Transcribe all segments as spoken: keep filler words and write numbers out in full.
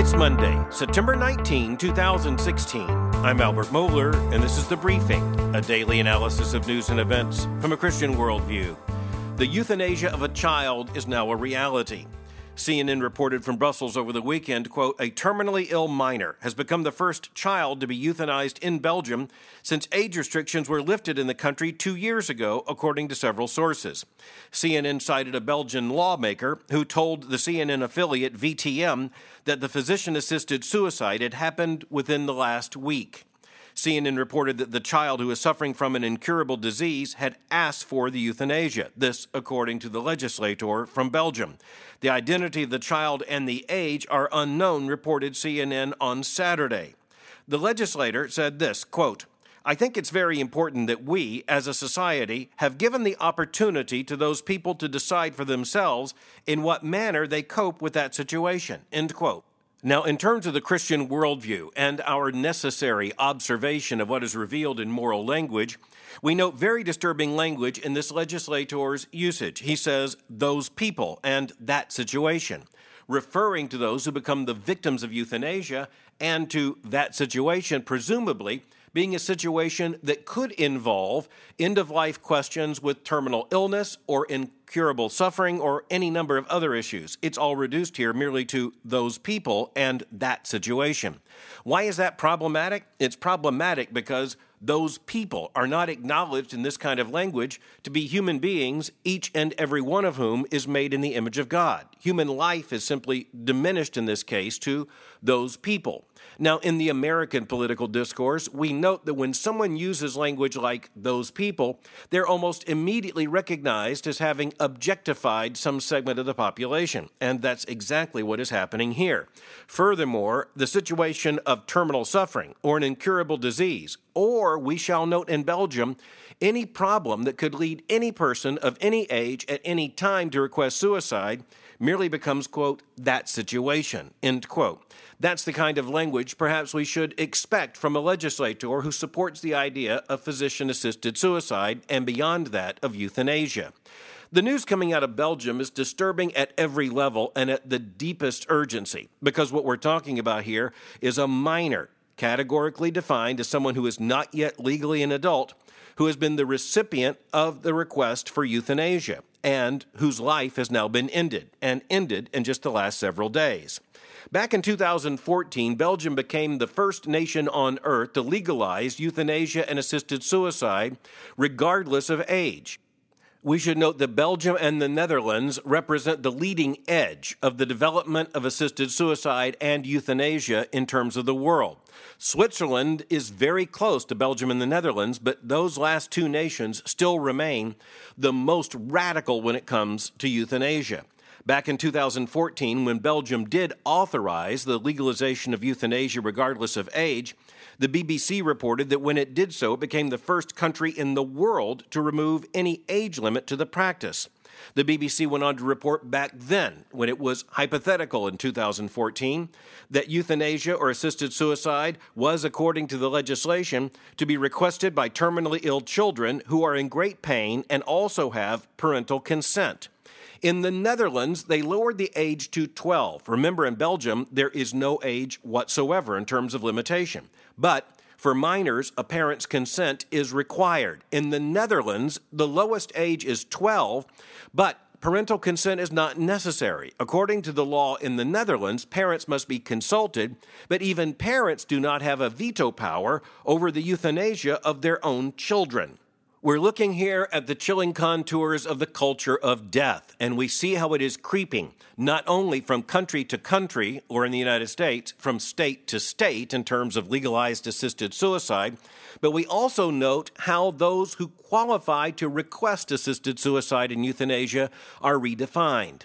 It's Monday, September nineteenth, twenty sixteen. I'm Albert Mohler, and this is The Briefing, a daily analysis of news and events from a Christian worldview. The euthanasia of a child is now a reality. C N N reported from Brussels over the weekend, quote, a terminally ill minor has become the first child to be euthanized in Belgium since age restrictions were lifted in the country two years ago, according to several sources. C N N cited a Belgian lawmaker who told the C N N affiliate V T M that the physician-assisted suicide had happened within the last week. C N N reported that the child who is suffering from an incurable disease had asked for the euthanasia, this according to the legislator from Belgium. The identity of the child and the age are unknown, reported C N N on Saturday. The legislator said this, quote, I think it's very important that we, as a society, have given the opportunity to those people to decide for themselves in what manner they cope with that situation, end quote. Now, in terms of the Christian worldview and our necessary observation of what is revealed in moral language, we note very disturbing language in this legislator's usage. He says, those people and that situation, referring to those who become the victims of euthanasia and to that situation, presumably being a situation that could involve end-of-life questions with terminal illness or incurable suffering or any number of other issues. It's all reduced here merely to those people and that situation. Why is that problematic? It's problematic because those people are not acknowledged in this kind of language to be human beings, each and every one of whom is made in the image of God. Human life is simply diminished in this case to those people. Now, in the American political discourse, we note that when someone uses language like those people, they're almost immediately recognized as having objectified some segment of the population, and that's exactly what is happening here. Furthermore, the situation of terminal suffering or an incurable disease, or we shall note in Belgium, any problem that could lead any person of any age at any time to request suicide merely becomes, quote, that situation, end quote. That's the kind of language perhaps we should expect from a legislator who supports the idea of physician-assisted suicide and beyond that of euthanasia. The news coming out of Belgium is disturbing at every level and at the deepest urgency, because what we're talking about here is a minor, categorically defined as someone who is not yet legally an adult, who has been the recipient of the request for euthanasia and whose life has now been ended, and ended in just the last several days. Back in two thousand fourteen, Belgium became the first nation on earth to legalize euthanasia and assisted suicide, regardless of age. We should note that Belgium and the Netherlands represent the leading edge of the development of assisted suicide and euthanasia in terms of the world. Switzerland is very close to Belgium and the Netherlands, but those last two nations still remain the most radical when it comes to euthanasia. Back in two thousand fourteen, when Belgium did authorize the legalization of euthanasia regardless of age, the B B C reported that when it did so, it became the first country in the world to remove any age limit to the practice. The B B C went on to report back then, when it was hypothetical in two thousand fourteen, that euthanasia or assisted suicide was, according to the legislation, to be requested by terminally ill children who are in great pain and also have parental consent. In the Netherlands, they lowered the age to twelve. Remember, in Belgium, there is no age whatsoever in terms of limitation. But for minors, a parent's consent is required. In the Netherlands, the lowest age is twelve, but parental consent is not necessary. According to the law in the Netherlands, parents must be consulted, but even parents do not have a veto power over the euthanasia of their own children. We're looking here at the chilling contours of the culture of death, and we see how it is creeping, not only from country to country, or in the United States, from state to state in terms of legalized assisted suicide, but we also note how those who qualify to request assisted suicide and euthanasia are redefined.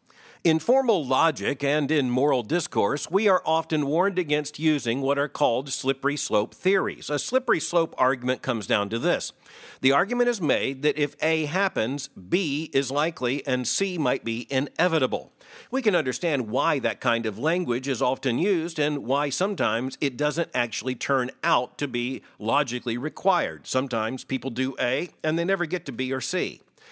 In formal logic and in moral discourse, we are often warned against using what are called slippery slope theories. A slippery slope argument comes down to this. The argument is made that if A happens, B is likely and C might be inevitable. We can understand why that kind of language is often used and why sometimes it doesn't actually turn out to be logically required. Sometimes people do A and they never get to B or C.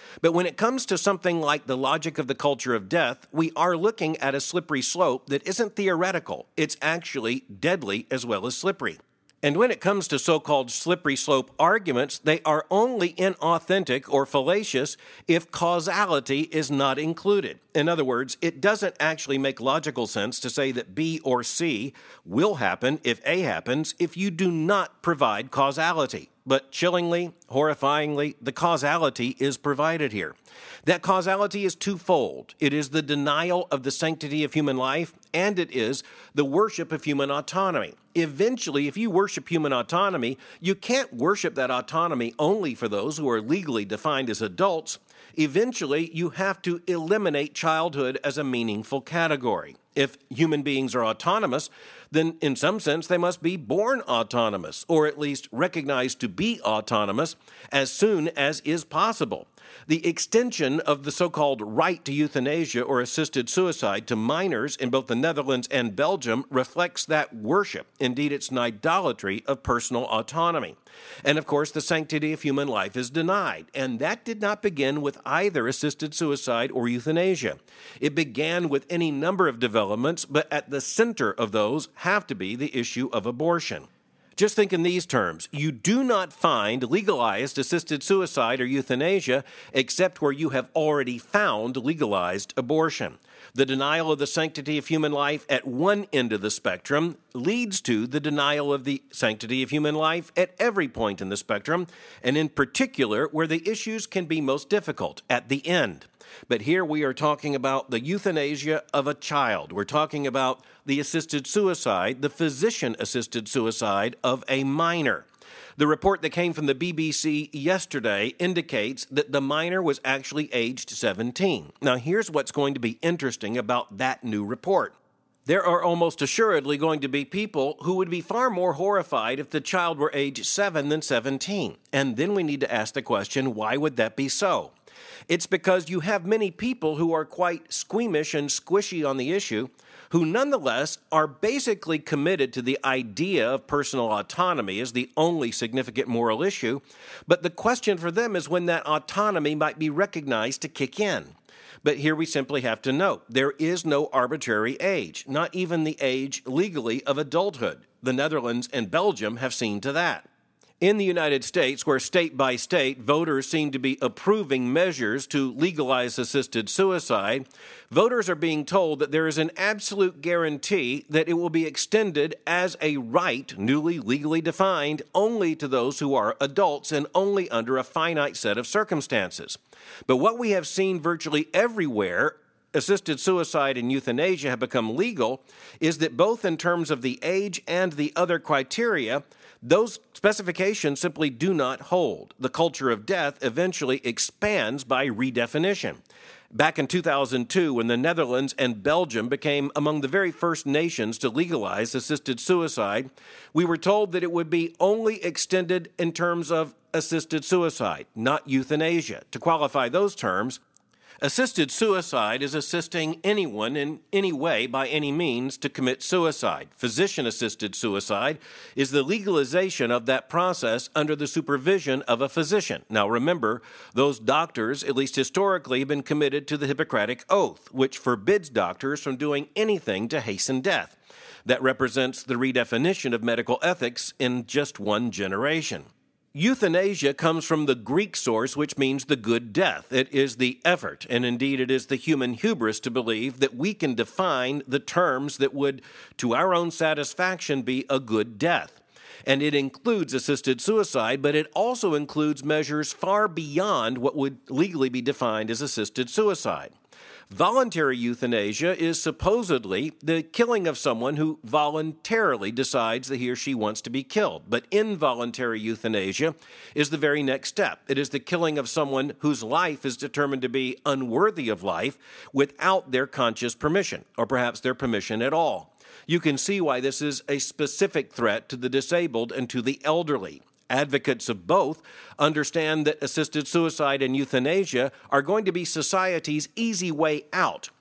But when it comes to something like the logic of the culture of death, we are looking at a slippery slope that isn't theoretical. It's actually deadly as well as slippery. And when it comes to so-called slippery slope arguments, they are only inauthentic or fallacious if causality is not included. In other words, it doesn't actually make logical sense to say that B or C will happen if A happens if you do not provide causality. But chillingly, horrifyingly, the causality is provided here. That causality is twofold. It is the denial of the sanctity of human life, and it is the worship of human autonomy. Eventually, if you worship human autonomy, you can't worship that autonomy only for those who are legally defined as adults. Eventually, you have to eliminate childhood as a meaningful category. If human beings are autonomous, then in some sense they must be born autonomous, or at least recognized to be autonomous as soon as is possible. The extension of the so-called right to euthanasia or assisted suicide to minors in both the Netherlands and Belgium reflects that worship. Indeed, it's an idolatry of personal autonomy. And of course, the sanctity of human life is denied. And that did not begin with either assisted suicide or euthanasia. It began with any number of developments, but at the center of those have to be the issue of abortion. Just think in these terms. You do not find legalized assisted suicide or euthanasia except where you have already found legalized abortion. The denial of the sanctity of human life at one end of the spectrum leads to the denial of the sanctity of human life at every point in the spectrum, and in particular where the issues can be most difficult, at the end. But here we are talking about the euthanasia of a child. We're talking about the assisted suicide, the physician-assisted suicide of a minor. The report that came from the B B C yesterday indicates that the minor was actually aged seventeen. Now, here's what's going to be interesting about that new report. There are almost assuredly going to be people who would be far more horrified if the child were age seven than seventeen. And then we need to ask the question, why would that be so? It's because you have many people who are quite squeamish and squishy on the issue, who nonetheless are basically committed to the idea of personal autonomy as the only significant moral issue, but the question for them is when that autonomy might be recognized to kick in. But here we simply have to note, there is no arbitrary age, not even the age legally of adulthood. The Netherlands and Belgium have seen to that. In the United States, where state by state voters seem to be approving measures to legalize assisted suicide, voters are being told that there is an absolute guarantee that it will be extended as a right, newly legally defined, only to those who are adults and only under a finite set of circumstances. But what we have seen virtually everywhere, assisted suicide and euthanasia have become legal, is that both in terms of the age and the other criteria, those specifications simply do not hold. The culture of death eventually expands by redefinition. Back in two thousand two, when the Netherlands and Belgium became among the very first nations to legalize assisted suicide, we were told that it would be only extended in terms of assisted suicide, not euthanasia. To qualify those terms, assisted suicide is assisting anyone in any way by any means to commit suicide. Physician-assisted suicide is the legalization of that process under the supervision of a physician. Now remember, those doctors, at least historically, have been committed to the Hippocratic Oath, which forbids doctors from doing anything to hasten death. That represents the redefinition of medical ethics in just one generation. Euthanasia comes from the Greek source, which means the good death. It is the effort, and indeed it is the human hubris to believe that we can define the terms that would, to our own satisfaction, be a good death. And it includes assisted suicide, but it also includes measures far beyond what would legally be defined as assisted suicide. Voluntary euthanasia is supposedly the killing of someone who voluntarily decides that he or she wants to be killed. But involuntary euthanasia is the very next step. It is the killing of someone whose life is determined to be unworthy of life without their conscious permission, or perhaps their permission at all. You can see why this is a specific threat to the disabled and to the elderly. Advocates of both understand that assisted suicide and euthanasia are going to be society's easy way out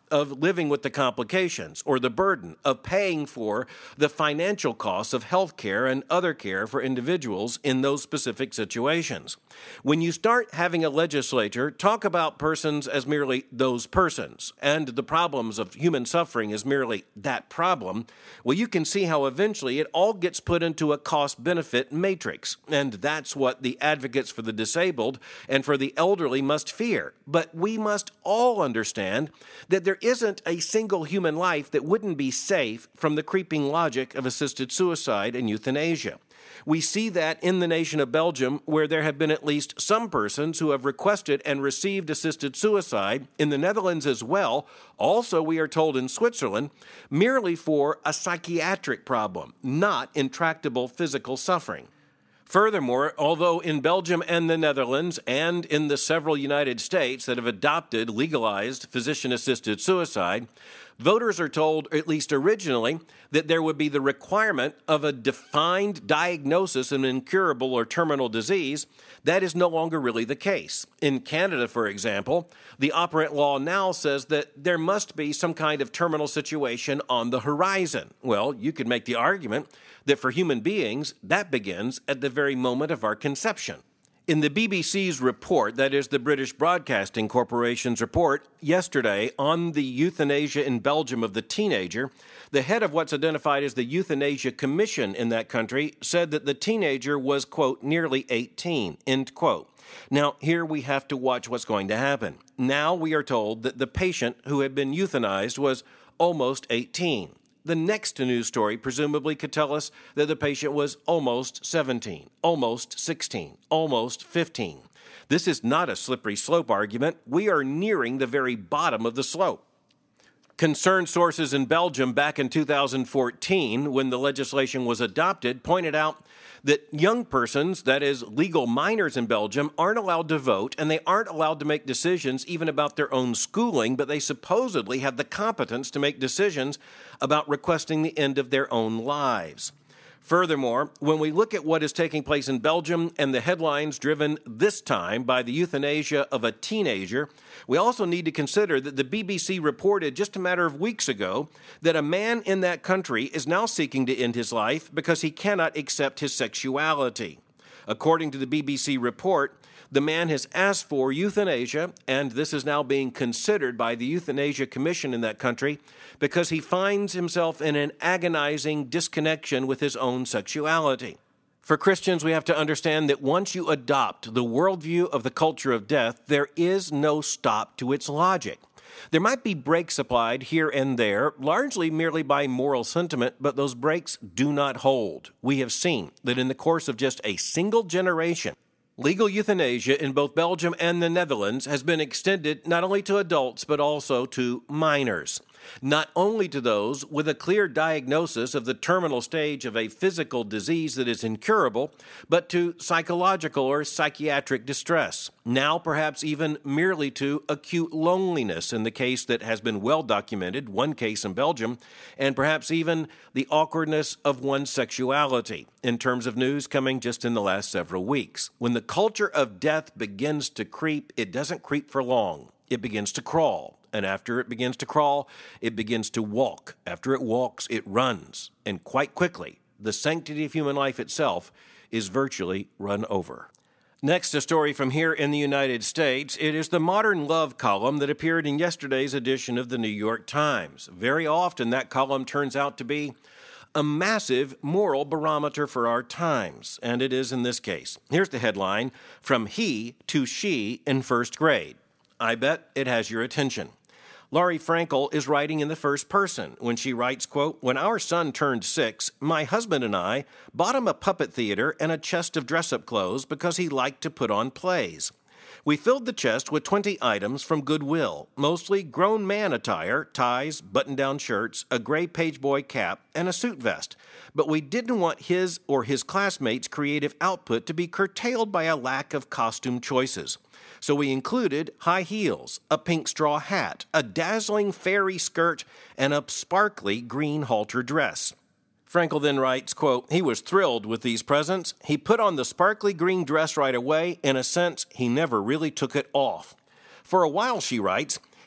of living with the complications or the burden of paying for the financial costs of health care and other care for individuals in those specific situations. When you start having a legislature talk about persons as merely those persons and the problems of human suffering as merely that problem, well, you can see how eventually it all gets put into a cost-benefit matrix, and that's what the advocates for the disabled and for the elderly must fear. But we must all understand that there isn't a single human life that wouldn't be safe from the creeping logic of assisted suicide and euthanasia. We see that in the nation of Belgium, where there have been at least some persons who have requested and received assisted suicide, in the Netherlands as well, also we are told in Switzerland, merely for a psychiatric problem, not intractable physical suffering. Furthermore, although in Belgium and the Netherlands and in the several United States that have adopted legalized physician-assisted suicide, voters are told, at least originally, that there would be the requirement of a defined diagnosis of an incurable or terminal disease. That is no longer really the case. In Canada, for example, the operant law now says that there must be some kind of terminal situation on the horizon. Well, you could make the argument that for human beings, that begins at the very moment of our conception. In the B B C's report, that is the British Broadcasting Corporation's report, yesterday on the euthanasia in Belgium of the teenager, the head of what's identified as the Euthanasia Commission in that country said that the teenager was, quote, nearly eighteen, end quote. Now, here we have to watch what's going to happen. Now we are told that the patient who had been euthanized was almost eighteen. The next news story presumably could tell us that the patient was almost seventeen, almost sixteen, almost fifteen. This is not a slippery slope argument. We are nearing the very bottom of the slope. Concerned sources in Belgium back in two thousand fourteen, when the legislation was adopted, pointed out that young persons, that is, legal minors in Belgium, aren't allowed to vote, and they aren't allowed to make decisions even about their own schooling, but they supposedly have the competence to make decisions about requesting the end of their own lives. Furthermore, when we look at what is taking place in Belgium and the headlines driven this time by the euthanasia of a teenager, we also need to consider that the B B C reported just a matter of weeks ago that a man in that country is now seeking to end his life because he cannot accept his sexuality. According to the B B C report, the man has asked for euthanasia, and this is now being considered by the Euthanasia Commission in that country because he finds himself in an agonizing disconnection with his own sexuality. For Christians, we have to understand that once you adopt the worldview of the culture of death, there is no stop to its logic. There might be brakes applied here and there, largely merely by moral sentiment, but those brakes do not hold. We have seen that in the course of just a single generation, legal euthanasia in both Belgium and the Netherlands has been extended not only to adults but also to minors. Not only to those with a clear diagnosis of the terminal stage of a physical disease that is incurable, but to psychological or psychiatric distress. Now perhaps even merely to acute loneliness in the case that has been well documented, one case in Belgium, and perhaps even the awkwardness of one's sexuality, in terms of news coming just in the last several weeks. When the culture of death begins to creep, it doesn't creep for long. It begins to crawl. And after it begins to crawl, it begins to walk. After it walks, it runs. And quite quickly, the sanctity of human life itself is virtually run over. Next, a story from here in the United States. It is the Modern Love column that appeared in yesterday's edition of the New York Times. Very often, that column turns out to be a massive moral barometer for our times, and it is in this case. Here's the headline, From He to She in First Grade. I bet it has your attention. Laurie Frankel is writing in the first person when she writes, quote, "When our son turned six, my husband and I bought him a puppet theater and a chest of dress-up clothes because he liked to put on plays. We filled the chest with twenty items from Goodwill, mostly grown man attire, ties, button-down shirts, a gray pageboy cap, and a suit vest. But we didn't want his or his classmates' creative output to be curtailed by a lack of costume choices. So we included high heels, a pink straw hat, a dazzling fairy skirt, and a sparkly green halter dress." Frankel then writes, quote, "He was thrilled with these presents. He put on the sparkly green dress right away. In a sense, he never really took it off. For a while," she writes,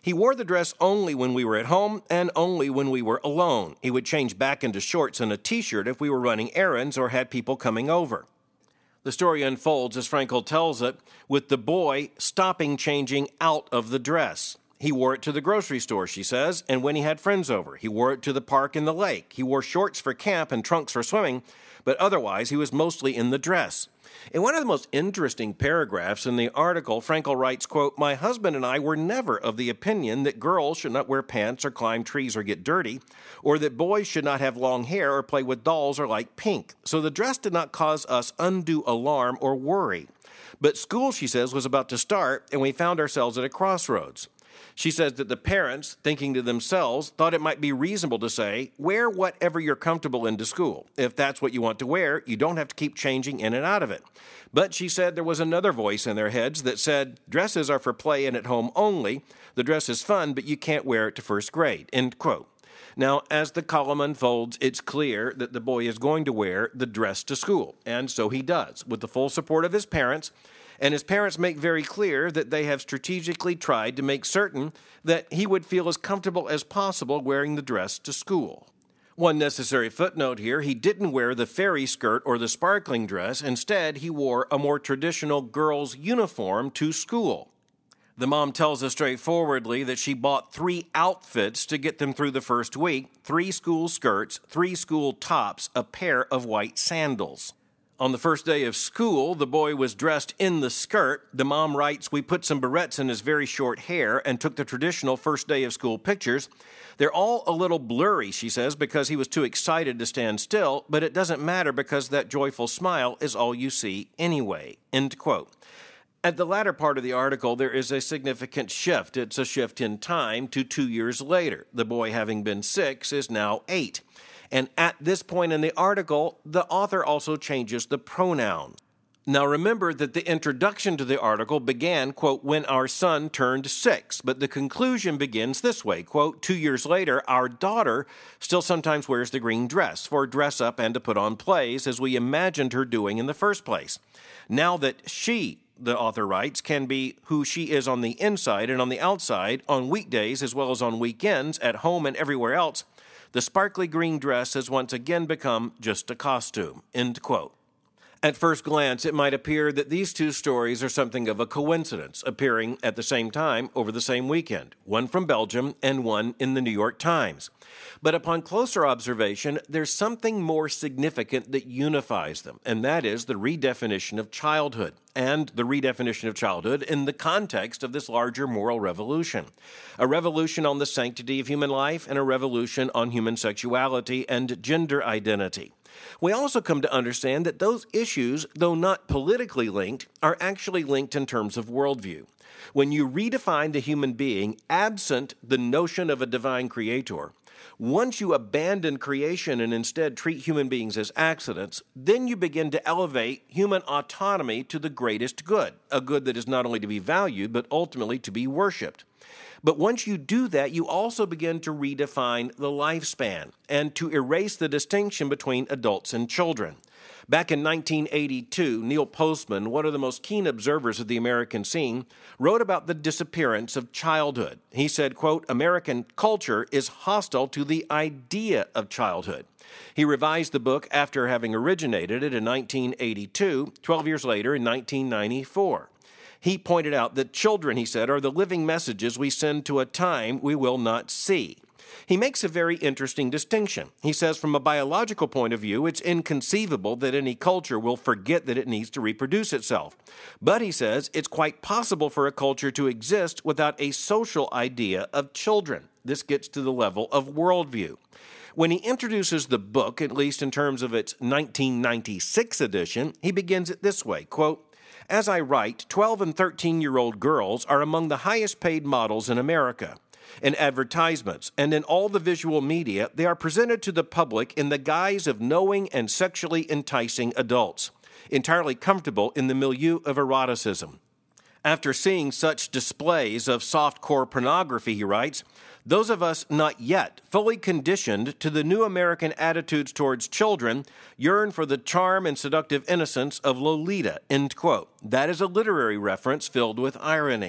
He wore the dress only when we were at home and only when we were alone. He would change back into shorts and a t-shirt if we were running errands or had people coming over. The story unfolds, as Frankel tells it, with the boy stopping changing out of the dress. He wore it to the grocery store, she says, and when he had friends over. He wore it to the park and the lake. He wore shorts for camp and trunks for swimming, but otherwise he was mostly in the dress. In one of the most interesting paragraphs in the article, Frankel writes, quote, "My husband and I were never of the opinion that girls should not wear pants or climb trees or get dirty, or that boys should not have long hair or play with dolls or like pink. So the dress did not cause us undue alarm or worry. But school," she says, "was about to start, and we found ourselves at a crossroads." She says that the parents, thinking to themselves, thought it might be reasonable to say, wear whatever you're comfortable in to school. If that's what you want to wear, you don't have to keep changing in and out of it. But she said there was another voice in their heads that said, dresses are for play and at home only. The dress is fun, but you can't wear it to first grade, end quote. Now, as the column unfolds, it's clear that the boy is going to wear the dress to school, and so he does, with the full support of his parents. And his parents make very clear that they have strategically tried to make certain that he would feel as comfortable as possible wearing the dress to school. One necessary footnote here, he didn't wear the fairy skirt or the sparkling dress. Instead, he wore a more traditional girl's uniform to school. The mom tells us straightforwardly that she bought three outfits to get them through the first week, three school skirts, three school tops, a pair of white sandals. On the first day of school, the boy was dressed in the skirt. The mom writes, "We put some barrettes in his very short hair and took the traditional first day of school pictures. They're all a little blurry," she says, "because he was too excited to stand still, but it doesn't matter because that joyful smile is all you see anyway," end quote. At the latter part of the article, there is a significant shift. It's a shift in time to two years later. The boy, having been six, is now eight. And at this point in the article, the author also changes the pronoun. Now remember that the introduction to the article began, quote, "when our son turned six," but the conclusion begins this way, quote, "Two years later, our daughter still sometimes wears the green dress for dress up and to put on plays, as we imagined her doing in the first place. Now that she," the author writes, "can be who she is on the inside and on the outside, on weekdays as well as on weekends, at home and everywhere else, the sparkly green dress has once again become just a costume," end quote. At first glance, it might appear that these two stories are something of a coincidence, appearing at the same time over the same weekend, one from Belgium and one in the New York Times. But upon closer observation, there's something more significant that unifies them, and that is the redefinition of childhood, and the redefinition of childhood in the context of this larger moral revolution. A revolution on the sanctity of human life and a revolution on human sexuality and gender identity. We also come to understand that those issues, though not politically linked, are actually linked in terms of worldview. When you redefine the human being absent the notion of a divine creator, once you abandon creation and instead treat human beings as accidents, then you begin to elevate human autonomy to the greatest good, a good that is not only to be valued, but ultimately to be worshipped. But once you do that, you also begin to redefine the lifespan and to erase the distinction between adults and children. Back in nineteen eighty-two, Neil Postman, one of the most keen observers of the American scene, wrote about the disappearance of childhood. He said, quote, "American culture is hostile to the idea of childhood." He revised the book after having originated it in nineteen eighty-two, twelve years later in nineteen ninety-four. He pointed out that children, he said, are the living messages we send to a time we will not see. He makes a very interesting distinction. He says, from a biological point of view, it's inconceivable that any culture will forget that it needs to reproduce itself. But, he says, it's quite possible for a culture to exist without a social idea of children. This gets to the level of worldview. When he introduces the book, at least in terms of its nineteen ninety-six edition, he begins it this way, quote, "As I write, twelve and thirteen-year-old girls are among the highest-paid models in America. In advertisements and in all the visual media, they are presented to the public in the guise of knowing and sexually enticing adults, entirely comfortable in the milieu of eroticism. After seeing such displays of soft-core pornography," he writes, "those of us not yet fully conditioned to the new American attitudes towards children yearn for the charm and seductive innocence of Lolita," end quote. That is a literary reference filled with irony.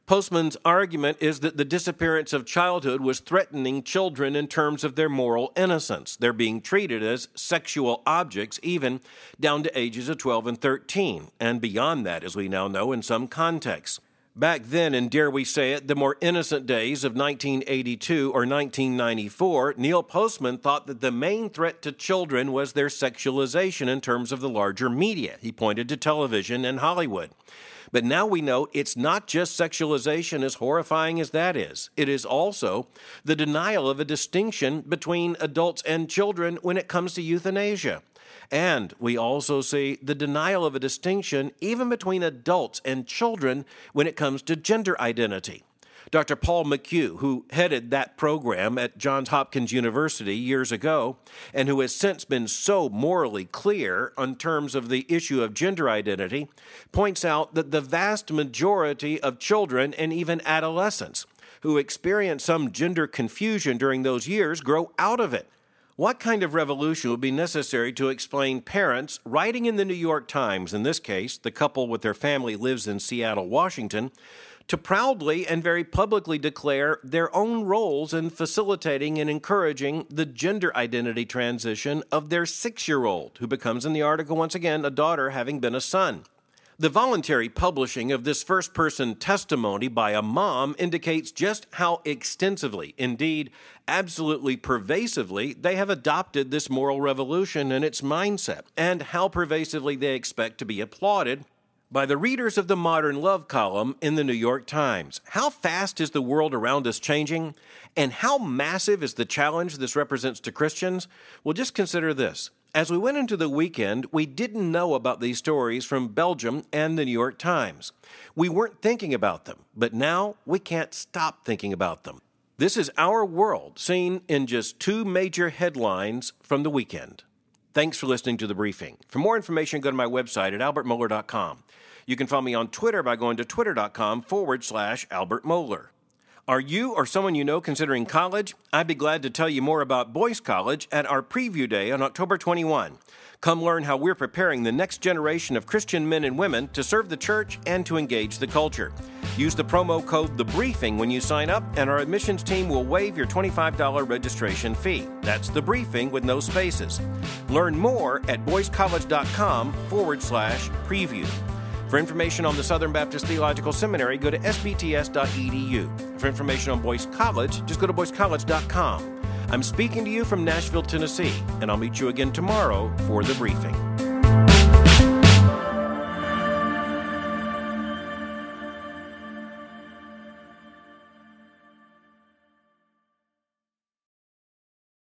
Postman's argument is that the disappearance of childhood was threatening children in terms of their moral innocence. They're being treated as sexual objects even down to ages of twelve and thirteen, and beyond that, as we now know, in some contexts. Back then, in dare we say it, the more innocent days of nineteen eighty-two or nineteen ninety-four, Neil Postman thought that the main threat to children was their sexualization in terms of the larger media. He pointed to television and Hollywood. But now we know it's not just sexualization, as horrifying as that is. It is also the denial of a distinction between adults and children when it comes to euthanasia. And we also see the denial of a distinction even between adults and children when it comes to gender identity. Doctor Paul McHugh, who headed that program at Johns Hopkins University years ago, and who has since been so morally clear on terms of the issue of gender identity, points out that the vast majority of children and even adolescents who experience some gender confusion during those years grow out of it. What kind of revolution would be necessary to explain parents writing in the New York Times, in this case, the couple with their family lives in Seattle, Washington, to proudly and very publicly declare their own roles in facilitating and encouraging the gender identity transition of their six-year-old, who becomes in the article once again a daughter having been a son. The voluntary publishing of this first-person testimony by a mom indicates just how extensively, indeed absolutely pervasively, they have adopted this moral revolution and its mindset, and how pervasively they expect to be applauded by the readers of the Modern Love column in the New York Times. How fast is the world around us changing? And how massive is the challenge this represents to Christians? Well, just consider this. As we went into the weekend, we didn't know about these stories from Belgium and the New York Times. We weren't thinking about them, but now we can't stop thinking about them. This is our world, seen in just two major headlines from the weekend. Thanks for listening to The Briefing. For more information, go to my website at albert mohler dot com. You can follow me on Twitter by going to twitter.com forward slash Albert Mohler. Are you or someone you know considering college? I'd be glad to tell you more about Boyce College at our preview day on October twenty-first. Come learn how we're preparing the next generation of Christian men and women to serve the church and to engage the culture. Use the promo code THEBRIEFING when you sign up, and our admissions team will waive your twenty-five dollars registration fee. That's The Briefing with no spaces. Learn more at boycecollege.com forward slash preview. For information on the Southern Baptist Theological Seminary, go to s b t s dot e d u. For information on Boyce College, just go to boyce college dot com. I'm speaking to you from Nashville, Tennessee, and I'll meet you again tomorrow for The Briefing.